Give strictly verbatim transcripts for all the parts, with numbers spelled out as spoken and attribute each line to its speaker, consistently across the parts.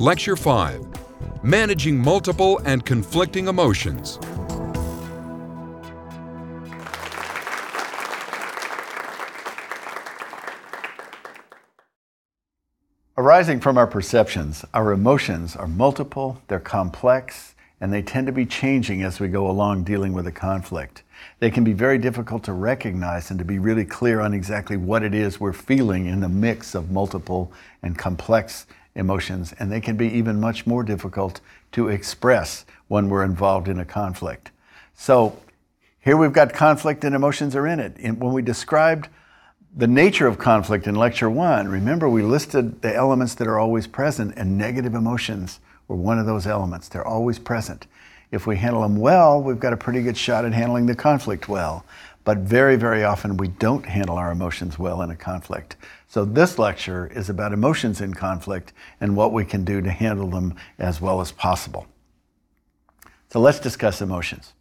Speaker 1: Lecture five, Managing Multiple and Conflicting Emotions.
Speaker 2: Arising from our perceptions, our emotions are multiple, they're complex, and they tend to be changing as we go along dealing with a conflict. They can be very difficult to recognize and to be really clear on exactly what it is we're feeling in the mix of multiple and complex emotions, and they can be even much more difficult to express when we're involved in a conflict. So here we've got conflict and emotions are in it. And when we described the nature of conflict in lecture one, remember we listed the elements that are always present, and negative emotions were one of those elements. They're always present. If we handle them well, we've got a pretty good shot at handling the conflict well. But very, very often we don't handle our emotions well in a conflict. So this lecture is about emotions in conflict and what we can do to handle them as well as possible. So let's discuss emotions.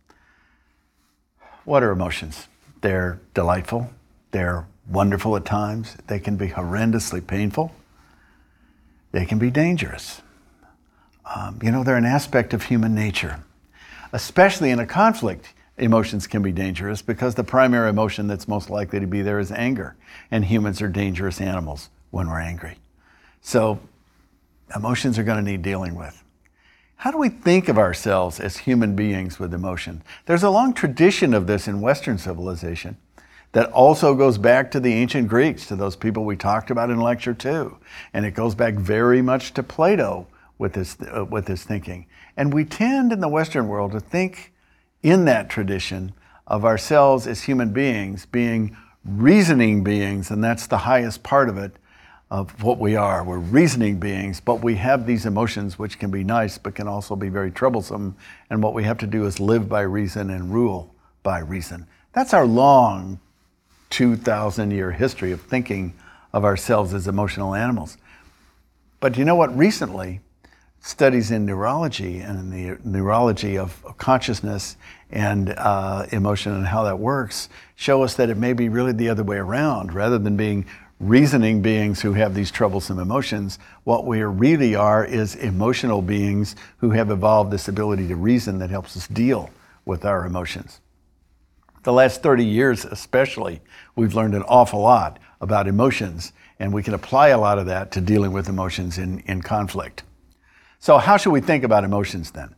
Speaker 2: What are emotions? They're delightful. They're wonderful at times. They can be horrendously painful. They can be dangerous. Um, you know, they're an aspect of human nature. Especially in a conflict, emotions can be dangerous because the primary emotion that's most likely to be there is anger. And humans are dangerous animals when we're angry. So emotions are going to need dealing with. How do we think of ourselves as human beings with emotion? There's a long tradition of this in Western civilization that also goes back to the ancient Greeks, to those people we talked about in lecture two. And it goes back very much to Plato with this, uh, with this thinking. And we tend in the Western world to think in that tradition of ourselves as human beings being reasoning beings, and that's the highest part of it, of what we are. We're reasoning beings, but we have these emotions which can be nice, but can also be very troublesome. And what we have to do is live by reason and rule by reason. That's our long two thousand year history of thinking of ourselves as emotional animals. But you know what? Recently, studies in neurology and in the neurology of consciousness and uh, emotion and how that works show us that it may be really the other way around. Rather than being reasoning beings who have these troublesome emotions, what we really are is emotional beings who have evolved this ability to reason that helps us deal with our emotions. The last thirty years especially, we've learned an awful lot about emotions, and we can apply a lot of that to dealing with emotions in, in conflict. So how should we think about emotions then?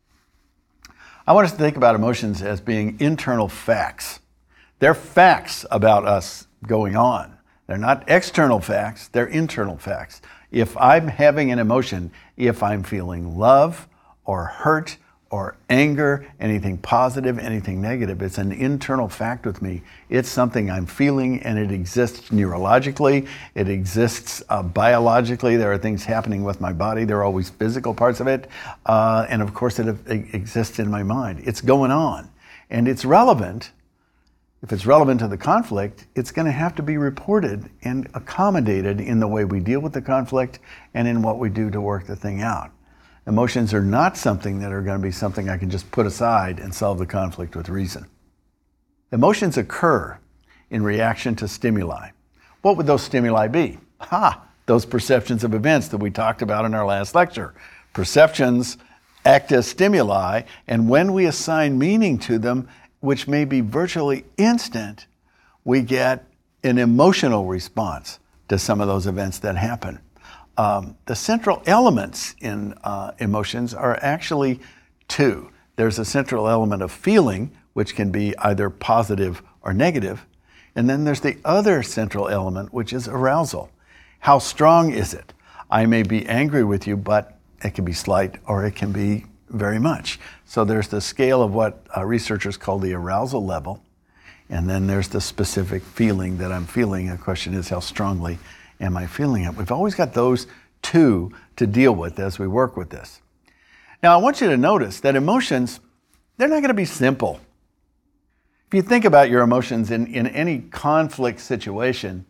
Speaker 2: I want us to think about emotions as being internal facts. They're facts about us going on. They're not external facts, they're internal facts. If I'm having an emotion, if I'm feeling love or hurt or anger, anything positive, anything negative, it's an internal fact with me. It's something I'm feeling, and it exists neurologically, it exists uh, biologically. There are things happening with my body. There are always physical parts of it. Uh, and of course, it, it exists in my mind. It's going on. And it's relevant. If it's relevant to the conflict, it's going to have to be reported and accommodated in the way we deal with the conflict and in what we do to work the thing out. Emotions are not something that are going to be something I can just put aside and solve the conflict with reason. Emotions occur in reaction to stimuli. What would those stimuli be? Ha! Those perceptions of events that we talked about in our last lecture. Perceptions act as stimuli, and when we assign meaning to them, which may be virtually instant, we get an emotional response to some of those events that happen. Um, the central elements in uh, emotions are actually two. There's a central element of feeling, which can be either positive or negative. And then there's the other central element, which is arousal. How strong is it? I may be angry with you, but it can be slight or it can be very much. So there's the scale of what uh, researchers call the arousal level. And then there's the specific feeling that I'm feeling. The question is, how strongly am I feeling it? We've always got those two to deal with as we work with this. Now, I want you to notice that emotions, they're not going to be simple. If you think about your emotions in, in any conflict situation,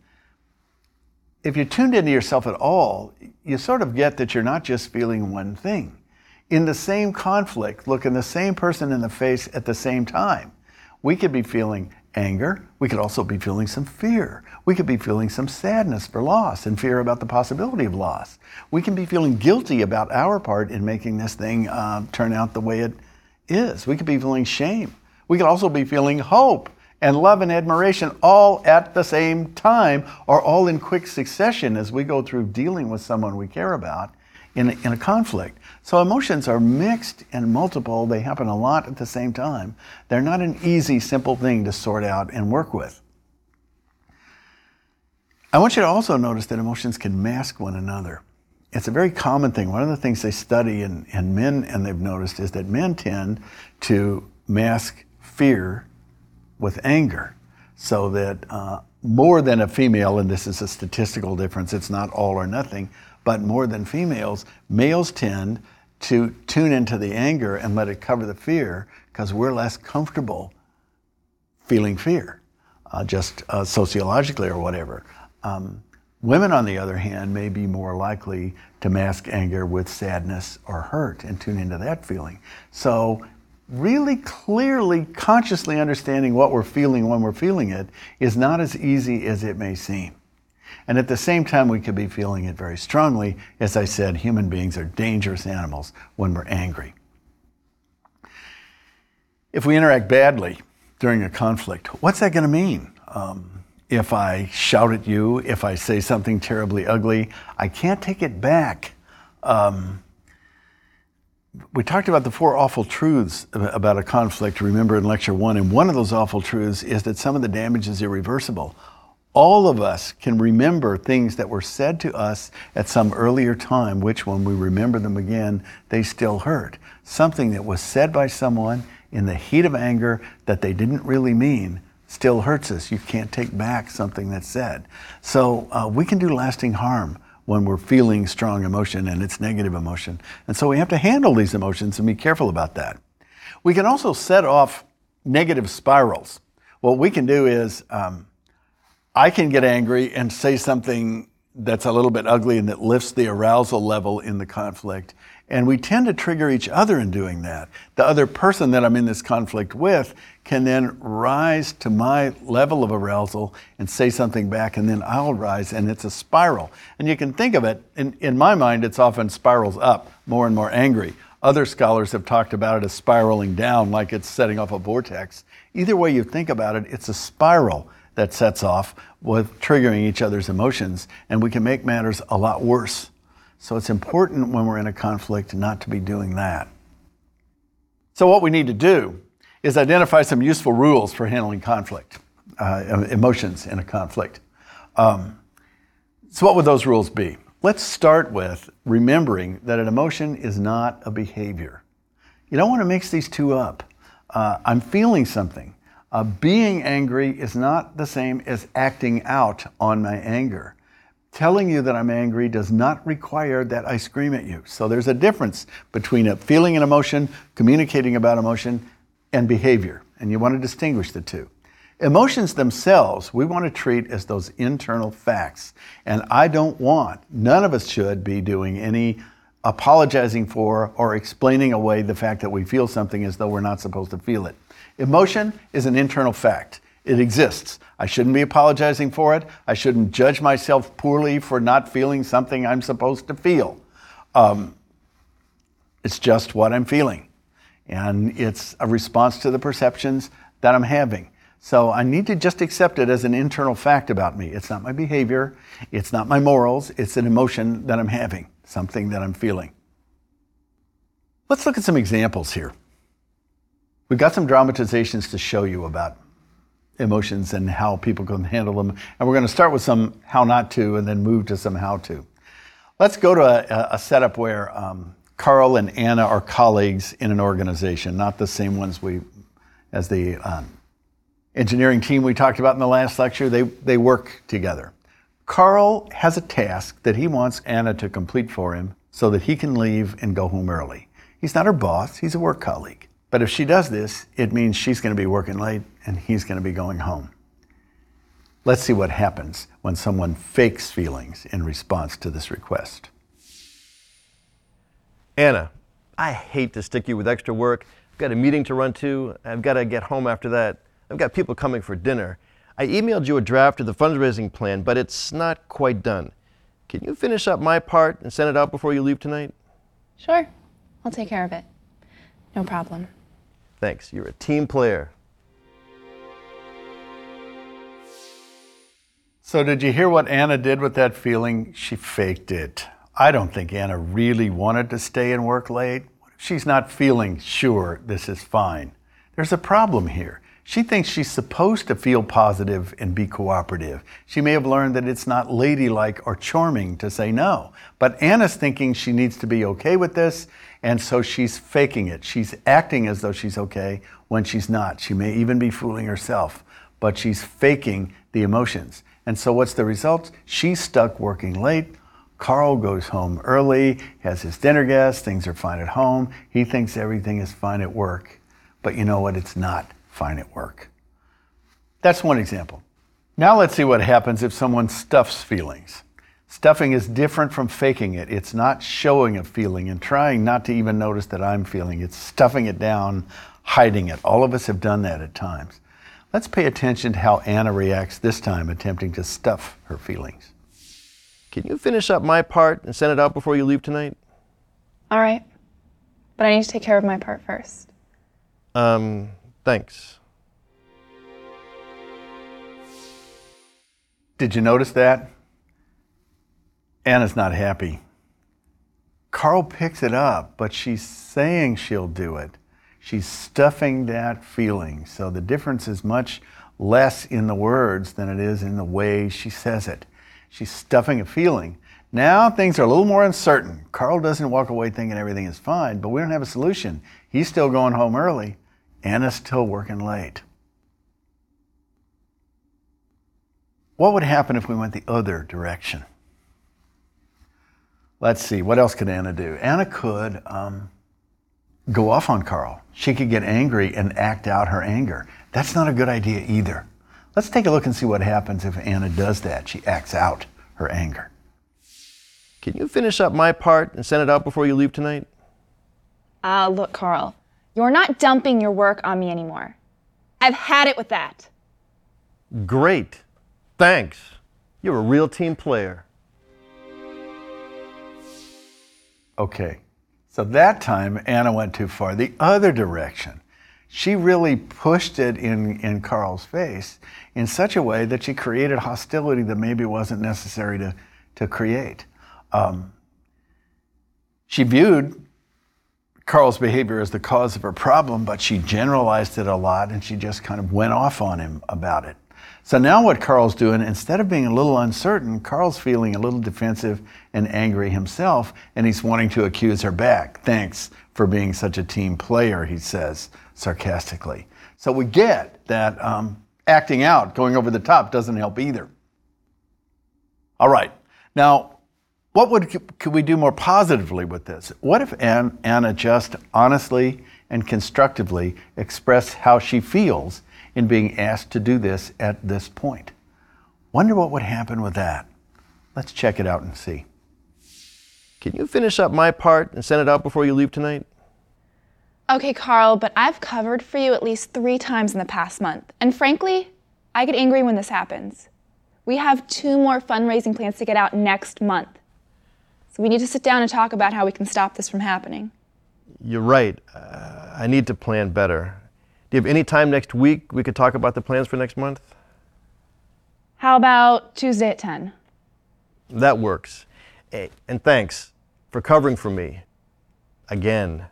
Speaker 2: if you tuned into yourself at all, you sort of get that you're not just feeling one thing. In the same conflict, looking the same person in the face at the same time, we could be feeling anger. We could also be feeling some fear. We could be feeling some sadness for loss and fear about the possibility of loss. We can be feeling guilty about our part in making this thing uh, turn out the way it is. We could be feeling shame. We could also be feeling hope and love and admiration all at the same time, or all in quick succession as we go through dealing with someone we care about in a, in a conflict. So emotions are mixed and multiple. They happen a lot at the same time. They're not an easy, simple thing to sort out and work with. I want you to also notice that emotions can mask one another. It's a very common thing. One of the things they study in, in men, and they've noticed, is that men tend to mask fear with anger, so that uh, more than a female, and this is a statistical difference, it's not all or nothing, but more than females, males tend to tune into the anger and let it cover the fear because we're less comfortable feeling fear, uh, just uh, sociologically or whatever. Um, women, on the other hand, may be more likely to mask anger with sadness or hurt and tune into that feeling. So really clearly, consciously understanding what we're feeling when we're feeling it is not as easy as it may seem. And at the same time, we could be feeling it very strongly. As I said, human beings are dangerous animals when we're angry. If we interact badly during a conflict, what's that going to mean? Um, if I shout at you, if I say something terribly ugly, I can't take it back. Um, We talked about the four awful truths about a conflict, remember, in lecture one, and one of those awful truths is that some of the damage is irreversible. All of us can remember things that were said to us at some earlier time, which when we remember them again, they still hurt. Something that was said by someone in the heat of anger that they didn't really mean still hurts us. You can't take back something that's said. So uh, we can do lasting harm when we're feeling strong emotion and it's negative emotion. And so we have to handle these emotions and be careful about that. We can also set off negative spirals. What we can do is, um, I can get angry and say something that's a little bit ugly and that lifts the arousal level in the conflict. And we tend to trigger each other in doing that. The other person that I'm in this conflict with can then rise to my level of arousal and say something back, and then I'll rise, and it's a spiral. And you can think of it, in, in my mind, it's often spirals up, more and more angry. Other scholars have talked about it as spiraling down, like it's setting off a vortex. Either way you think about it, it's a spiral that sets off with triggering each other's emotions, and we can make matters a lot worse. So it's important when we're in a conflict not to be doing that. So what we need to do is identify some useful rules for handling conflict, uh, emotions in a conflict. Um, so what would those rules be? Let's start with remembering that an emotion is not a behavior. You don't want to mix these two up. Uh, I'm feeling something. Uh, being angry is not the same as acting out on my anger. Telling you that I'm angry does not require that I scream at you. So there's a difference between a feeling an emotion, communicating about emotion, and behavior. And you want to distinguish the two. Emotions themselves, we want to treat as those internal facts. And I don't want, none of us should be doing any apologizing for or explaining away the fact that we feel something as though we're not supposed to feel it. Emotion is an internal fact. It exists. I shouldn't be apologizing for it. I shouldn't judge myself poorly for not feeling something I'm supposed to feel. Um, it's just what I'm feeling. And it's a response to the perceptions that I'm having. So I need to just accept it as an internal fact about me. It's not my behavior. It's not my morals. It's an emotion that I'm having, something that I'm feeling. Let's look at some examples here. We've got some dramatizations to show you about emotions and how people can handle them. And we're going to start with some how not to and then move to some how to. Let's go to a, a setup where um, Carl and Anna are colleagues in an organization, not the same ones we, as the um, engineering team we talked about in the last lecture. They, they work together. Carl has a task that he wants Anna to complete for him so that he can leave and go home early. He's not her boss, he's a work colleague. But if she does this, it means she's going to be working late and he's going to be going home. Let's see what happens when someone fakes feelings in response to this request.
Speaker 3: Anna, I hate to stick you with extra work. I've got a meeting to run to. I've got to get home after that. I've got people coming for dinner. I emailed you a draft of the fundraising plan, but it's not quite done. Can you finish up my part and send it out before you leave tonight?
Speaker 4: Sure. I'll take care of it. No problem.
Speaker 3: Thanks. You're a team player.
Speaker 2: So did you hear what Anna did with that feeling? She faked it. I don't think Anna really wanted to stay and work late. What if she's not feeling sure this is fine? There's a problem here. She thinks she's supposed to feel positive and be cooperative. She may have learned that it's not ladylike or charming to say no. But Anna's thinking she needs to be okay with this, and so she's faking it. She's acting as though she's okay when she's not. She may even be fooling herself, but she's faking the emotions. And so what's the result? She's stuck working late. Carl goes home early, has his dinner guests, things are fine at home. He thinks everything is fine at work. But you know what? It's not fine at work. That's one example. Now let's see what happens if someone stuffs feelings. Stuffing is different from faking it. It's not showing a feeling and trying not to even notice that I'm feeling. It's stuffing it down, hiding it. All of us have done that at times. Let's pay attention to how Anna reacts this time, attempting to stuff her feelings.
Speaker 3: Can you finish up my part and send it out before you leave tonight?
Speaker 4: All right. But I need to take care of my part first.
Speaker 3: Um, thanks.
Speaker 2: Did you notice that? Anna's not happy. Carl picks it up, but she's saying she'll do it. She's stuffing that feeling. So the difference is much less in the words than it is in the way she says it. She's stuffing a feeling. Now things are a little more uncertain. Carl doesn't walk away thinking everything is fine, but we don't have a solution. He's still going home early. Anna's still working late. What would happen if we went the other direction? Let's see, what else could Anna do? Anna could um, go off on Carl. She could get angry and act out her anger. That's not a good idea either. Let's take a look and see what happens if Anna does that. She acts out her anger.
Speaker 3: Can you finish up my part and send it out before you leave tonight?
Speaker 4: Uh, look, Carl, you're not dumping your work on me anymore. I've had it with that.
Speaker 3: Great. Thanks. You're a real team player.
Speaker 2: Okay, so that time Anna went too far, the other direction. She really pushed it in, in Carl's face in such a way that she created hostility that maybe wasn't necessary to, to create. Um, she viewed Carl's behavior as the cause of her problem, but she generalized it a lot and she just kind of went off on him about it. So now what Carl's doing, instead of being a little uncertain, Carl's feeling a little defensive and angry himself, and he's wanting to accuse her back. Thanks for being such a team player, he says sarcastically. So we get that um, acting out, going over the top, doesn't help either. All right, now what would could we do more positively with this? What if Ann, Anna just honestly and constructively expressed how she feels in being asked to do this at this point? Wonder what would happen with that. Let's check it out and see.
Speaker 3: Can you finish up my part and send it out before you leave tonight?
Speaker 4: Okay, Carl, but I've covered for you at least three times in the past month. And frankly, I get angry when this happens. We have two more fundraising plans to get out next month. So we need to sit down and talk about how we can stop this from happening.
Speaker 3: You're right. Uh, I need to plan better. Do you have any time next week we could talk about the plans for next month?
Speaker 4: How about Tuesday at ten?
Speaker 3: That works. Hey, and thanks for covering for me again.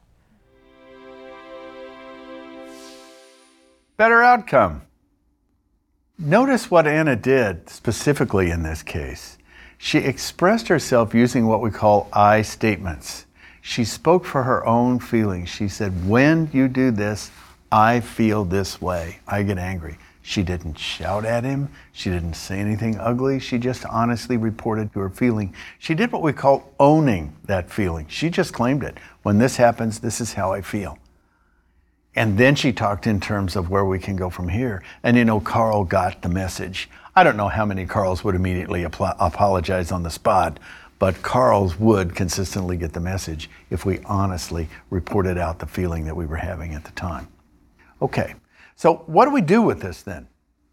Speaker 2: Better outcome. Notice what Anna did specifically in this case. She expressed herself using what we call I statements. She spoke for her own feelings. She said, when you do this, I feel this way. I get angry. She didn't shout at him. She didn't say anything ugly. She just honestly reported to her feeling. She did what we call owning that feeling. She just claimed it. When this happens, this is how I feel. And then she talked in terms of where we can go from here. And you know, Carl got the message. I don't know how many Carls would immediately ap- apologize on the spot, but Carls would consistently get the message if we honestly reported out the feeling that we were having at the time. Okay, So what do we do with this then?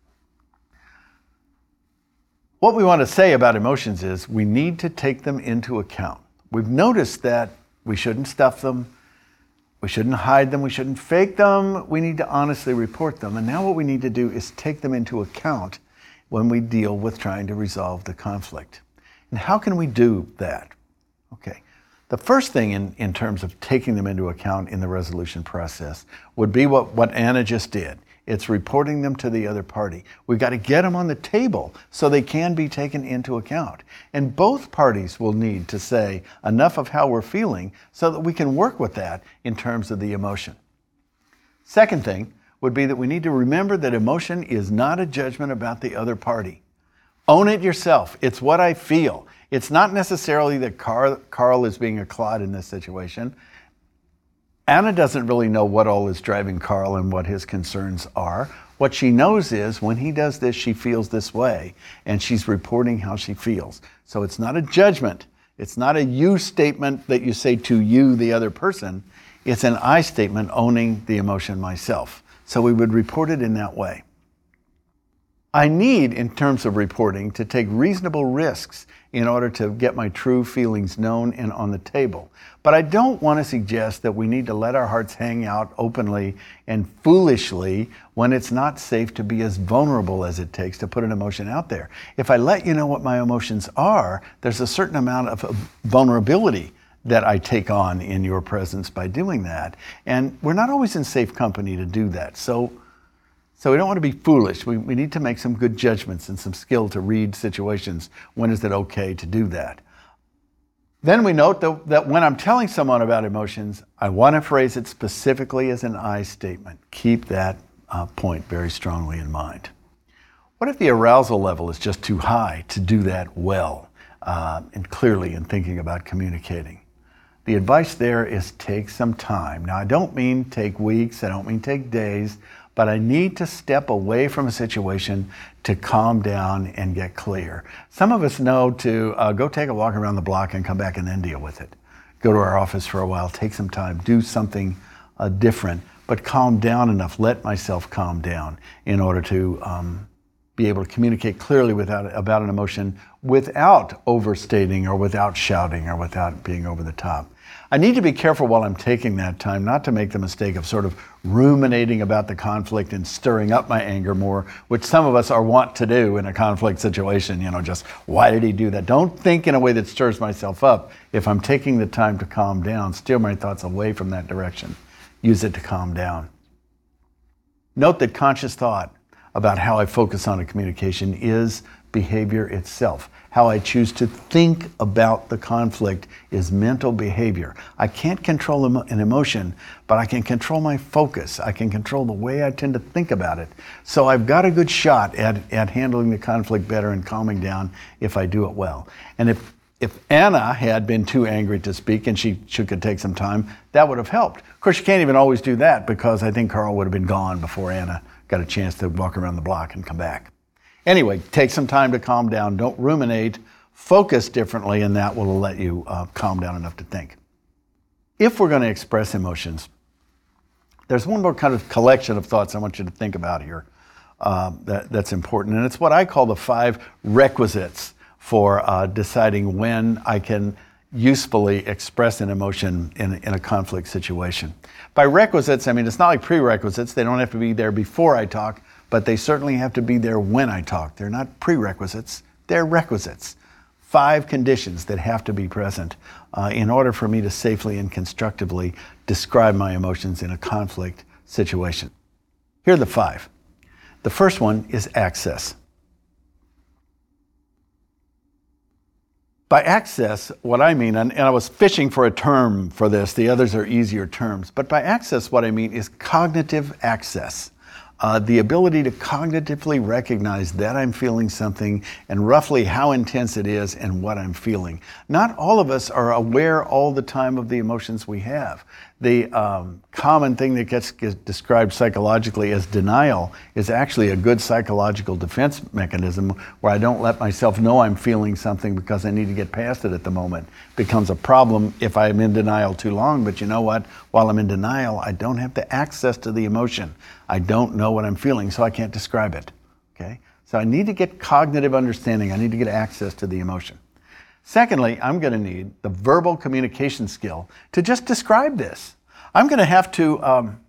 Speaker 2: What we want to say about emotions is we need to take them into account. We've noticed that we shouldn't stuff them, we shouldn't hide them, we shouldn't fake them, we need to honestly report them. And now what we need to do is take them into account when we deal with trying to resolve the conflict. And how can we do that? Okay, the first thing in, in terms of taking them into account in the resolution process would be what, what Anna just did. It's reporting them to the other party. We've got to get them on the table so they can be taken into account. And both parties will need to say enough of how we're feeling so that we can work with that in terms of the emotion. Second thing would be that we need to remember that emotion is not a judgment about the other party. Own it yourself. It's what I feel. It's not necessarily that Carl, Carl is being a clod in this situation. Anna doesn't really know what all is driving Carl and what his concerns are. What she knows is when he does this, she feels this way, and she's reporting how she feels. So it's not a judgment. It's not a you statement that you say to you, the other person. It's an I statement owning the emotion myself. So we would report it in that way. I need, in terms of reporting, to take reasonable risks in order to get my true feelings known and on the table. But I don't want to suggest that we need to let our hearts hang out openly and foolishly when it's not safe to be as vulnerable as it takes to put an emotion out there. If I let you know what my emotions are, there's a certain amount of vulnerability that I take on in your presence by doing that. And we're not always in safe company to do that. So So we don't want to be foolish. We, we need to make some good judgments and some skill to read situations. When is it okay to do that? Then we note that, that when I'm telling someone about emotions, I want to phrase it specifically as an I statement. Keep that uh, point very strongly in mind. What if the arousal level is just too high to do that well uh, and clearly in thinking about communicating? The advice there is take some time. Now, I don't mean take weeks, I don't mean take days, but I need to step away from a situation to calm down and get clear. Some of us know to uh, go take a walk around the block and come back and then deal with it. Go to our office for a while, take some time, do something uh, different, but calm down enough, let myself calm down in order to um, be able to communicate clearly without, about an emotion without overstating or without shouting or without being over the top. I need to be careful while I'm taking that time not to make the mistake of sort of ruminating about the conflict and stirring up my anger more, which some of us are wont to do in a conflict situation. You know, just, why did he do that? Don't think in a way that stirs myself up. If I'm taking the time to calm down, steer my thoughts away from that direction. Use it to calm down. Note that conscious thought about how I focus on a communication is behavior itself. How I choose to think about the conflict is mental behavior. I can't control an emotion, but I can control my focus. I can control the way I tend to think about it. So I've got a good shot at, at handling the conflict better and calming down if I do it well. And if If Anna had been too angry to speak and she, she could take some time, that would have helped. Of course, you can't even always do that because I think Carl would have been gone before Anna got a chance to walk around the block and come back. Anyway, take some time to calm down. Don't ruminate. Focus differently, and that will let you uh, calm down enough to think. If we're going to express emotions, there's one more kind of collection of thoughts I want you to think about here uh, that, that's important, and it's what I call the five requisites for uh, deciding when I can usefully express an emotion in, in a conflict situation. By requisites, I mean, it's not like prerequisites. They don't have to be there before I talk, but they certainly have to be there when I talk. They're not prerequisites, they're requisites. Five conditions that have to be present uh, in order for me to safely and constructively describe my emotions in a conflict situation. Here are the five. The first one is access. By access, what I mean, and, and I was fishing for a term for this, the others are easier terms, but by access, what I mean is cognitive access. Uh, the ability to cognitively recognize that I'm feeling something and roughly how intense it is and what I'm feeling. Not all of us are aware all the time of the emotions we have. The um, common thing that gets, gets described psychologically as denial is actually a good psychological defense mechanism where I don't let myself know I'm feeling something because I need to get past it at the moment. It becomes a problem if I'm in denial too long, but you know what? While I'm in denial, I don't have the access to the emotion. I don't know what I'm feeling, so I can't describe it, okay? So I need to get cognitive understanding. I need to get access to the emotion. Secondly, I'm going to need the verbal communication skill to just describe this. I'm going to have to um,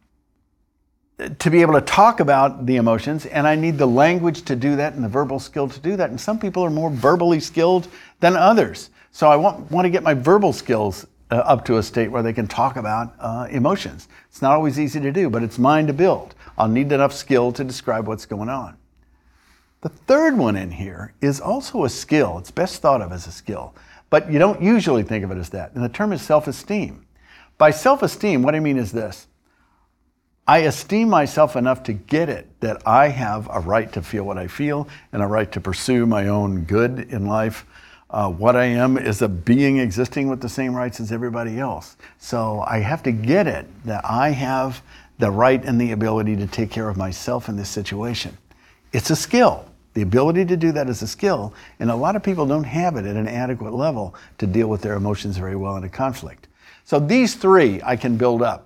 Speaker 2: to be able to talk about the emotions, and I need the language to do that and the verbal skill to do that. And some people are more verbally skilled than others. So I want, want to get my verbal skills uh, up to a state where they can talk about uh, emotions. It's not always easy to do, but it's mine to build. I'll need enough skill to describe what's going on. The third one in here is also a skill. It's best thought of as a skill, but you don't usually think of it as that. And the term is self-esteem. By self-esteem, what I mean is this. I esteem myself enough to get it that I have a right to feel what I feel and a right to pursue my own good in life. Uh, what I am is a being existing with the same rights as everybody else. So I have to get it that I have the right and the ability to take care of myself in this situation. It's a skill. The ability to do that is a skill, and a lot of people don't have it at an adequate level to deal with their emotions very well in a conflict. So these three I can build up.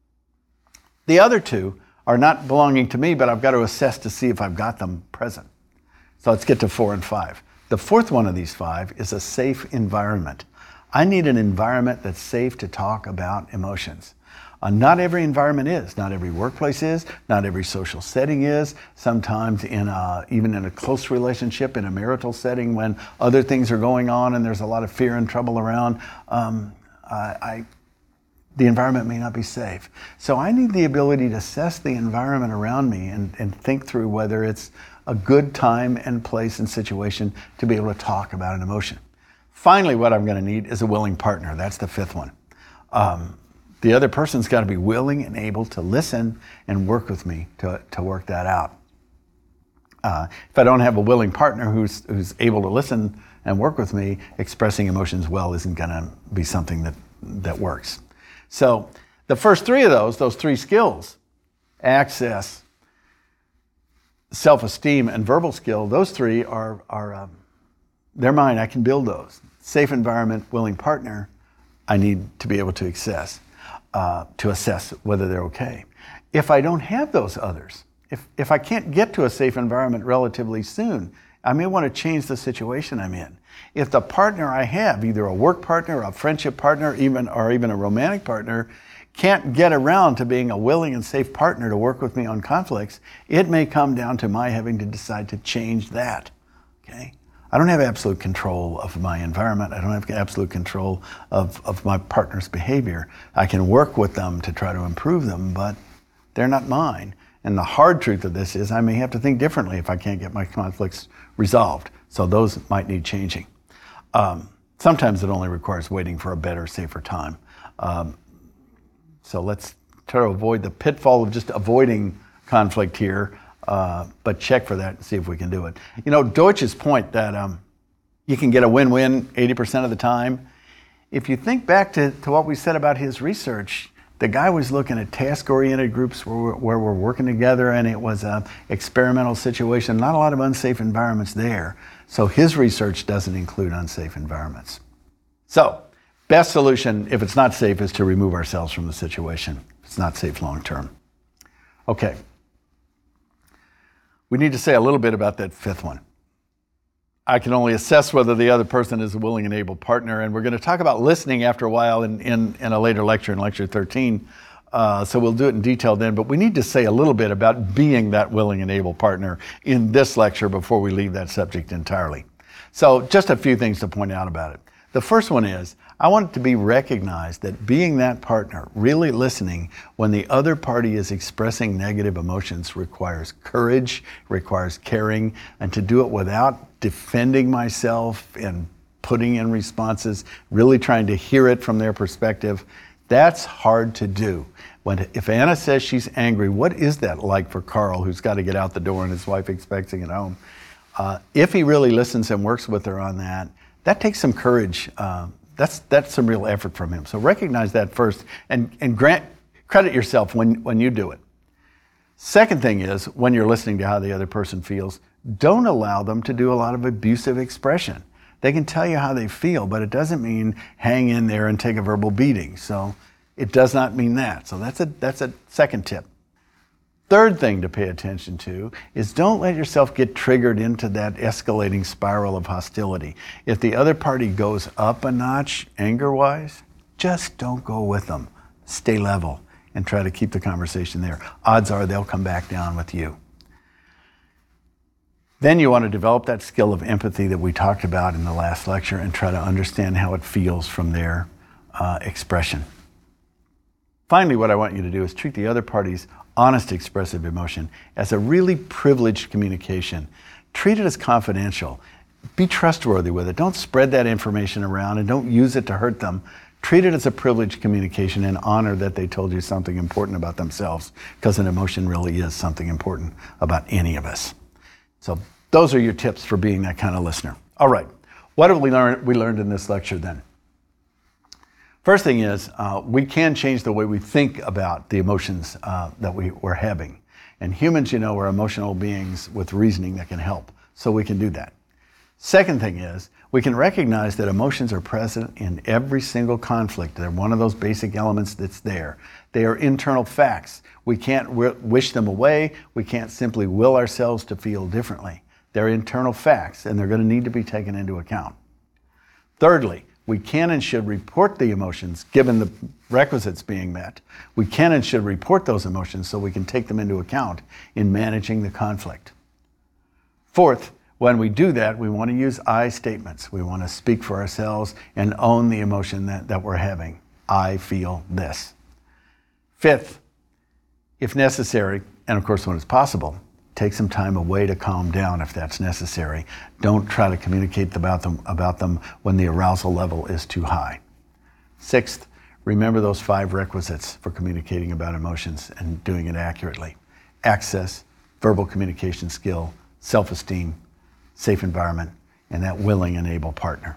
Speaker 2: The other two are not belonging to me, but I've got to assess to see if I've got them present. So let's get to four and five. The fourth one of these five is a safe environment. I need an environment that's safe to talk about emotions. Uh, not every environment is. Not every workplace is. Not every social setting is. Sometimes in a, even in a close relationship, in a marital setting, when other things are going on and there's a lot of fear and trouble around, um, I, I, the environment may not be safe. So I need the ability to assess the environment around me and, and think through whether it's a good time and place and situation to be able to talk about an emotion. Finally, what I'm going to need is a willing partner. That's the fifth one. Um, The other person's got to be willing and able to listen and work with me to, to work that out. Uh, if I don't have a willing partner who's, who's able to listen and work with me, expressing emotions well isn't going to be something that, that works. So the first three of those, those three skills, access, self-esteem, and verbal skill, those three are, are um, they're mine. I can build those. Safe environment, willing partner, I need to be able to access. Uh, to assess whether they're okay. If I don't have those others, if, if I can't get to a safe environment relatively soon, I may want to change the situation I'm in. If the partner I have, either a work partner, a friendship partner, even or even a romantic partner, can't get around to being a willing and safe partner to work with me on conflicts, it may come down to my having to decide to change that, okay? I don't have absolute control of my environment. I don't have absolute control of, of my partner's behavior. I can work with them to try to improve them, but they're not mine. And the hard truth of this is I may have to think differently if I can't get my conflicts resolved. So those might need changing. Um, sometimes it only requires waiting for a better, safer time. Um, so let's try to avoid the pitfall of just avoiding conflict here. Uh, but check for that and see if we can do it. You know, Deutsch's point that um, you can get a win-win eighty percent of the time. If you think back to, to what we said about his research, the guy was looking at task-oriented groups where we're, where we're working together, and it was an experimental situation, not a lot of unsafe environments there. So his research doesn't include unsafe environments. So, best solution, if it's not safe, is to remove ourselves from the situation. It's not safe long-term. Okay. We need to say a little bit about that fifth one. I can only assess whether the other person is a willing and able partner, and we're going to talk about listening after a while in, in, in a later lecture, in lecture thirteen, uh, so we'll do it in detail then, but we need to say a little bit about being that willing and able partner in this lecture before we leave that subject entirely. So just a few things to point out about it. The first one is, I want it to be recognized that being that partner, really listening when the other party is expressing negative emotions, requires courage, requires caring, and to do it without defending myself and putting in responses, really trying to hear it from their perspective, that's hard to do. When, if Anna says she's angry, what is that like for Carl, who's got to get out the door and his wife expecting it home? Uh, if he really listens and works with her on that, that takes some courage uh, That's that's some real effort from him. So recognize that first, and, and grant credit yourself when, when you do it. Second thing is, when you're listening to how the other person feels, don't allow them to do a lot of abusive expression. They can tell you how they feel, but it doesn't mean hang in there and take a verbal beating. So it does not mean that. So that's a that's a second tip. Third thing to pay attention to is don't let yourself get triggered into that escalating spiral of hostility. If the other party goes up a notch anger-wise, just don't go with them. Stay level and try to keep the conversation there. Odds are they'll come back down with you. Then you want to develop that skill of empathy that we talked about in the last lecture and try to understand how it feels from their uh, expression. Finally, what I want you to do is treat the other party's honest expressive emotion as a really privileged communication. Treat it as confidential. Be trustworthy with it. Don't spread that information around and don't use it to hurt them. Treat it as a privileged communication and honor that they told you something important about themselves, because an emotion really is something important about any of us. So those are your tips for being that kind of listener. All right, what have we learned, we learned in this lecture then? First thing is, uh, we can change the way we think about the emotions uh, that we, we're having. And humans, you know, are emotional beings with reasoning that can help. So we can do that. Second thing is, we can recognize that emotions are present in every single conflict. They're one of those basic elements that's there. They are internal facts. We can't w- wish them away. We can't simply will ourselves to feel differently. They're internal facts, and they're going to need to be taken into account. Thirdly, we can and should report the emotions given the requisites being met. We can and should report those emotions so we can take them into account in managing the conflict. Fourth, when we do that, we want to use I statements. We want to speak for ourselves and own the emotion that, that we're having. I feel this. Fifth, if necessary, and of course when it's possible, take some time away to calm down if that's necessary. Don't try to communicate about them, about them when the arousal level is too high. Sixth, remember those five requisites for communicating about emotions and doing it accurately. Access, verbal communication skill, self-esteem, safe environment, and that willing and able partner.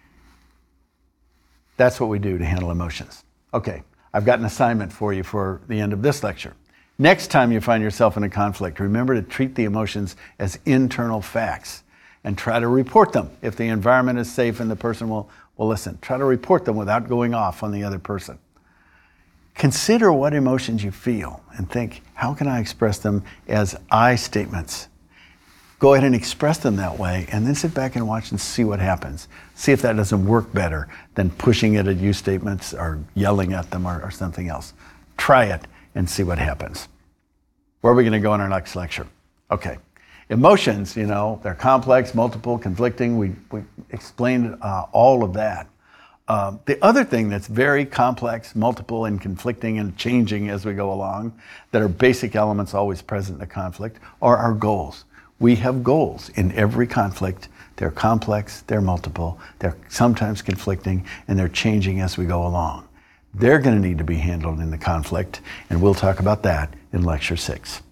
Speaker 2: That's what we do to handle emotions. Okay, I've got an assignment for you for the end of this lecture. Next time you find yourself in a conflict, remember to treat the emotions as internal facts and try to report them. If the environment is safe and the person will, will listen, try to report them without going off on the other person. Consider what emotions you feel and think, how can I express them as I statements? Go ahead and express them that way, and then sit back and watch and see what happens. See if that doesn't work better than pushing it at you statements or yelling at them or, or something else. Try it and see what happens. Where are we going to go in our next lecture? Okay. Emotions, you know, they're complex, multiple, conflicting. We, we explained uh, all of that. Uh, the other thing that's very complex, multiple, and conflicting and changing as we go along, that are basic elements always present in a conflict, are our goals. We have goals in every conflict. They're complex, they're multiple, they're sometimes conflicting, and they're changing as we go along. They're going to need to be handled in the conflict, and we'll talk about that in Lecture six.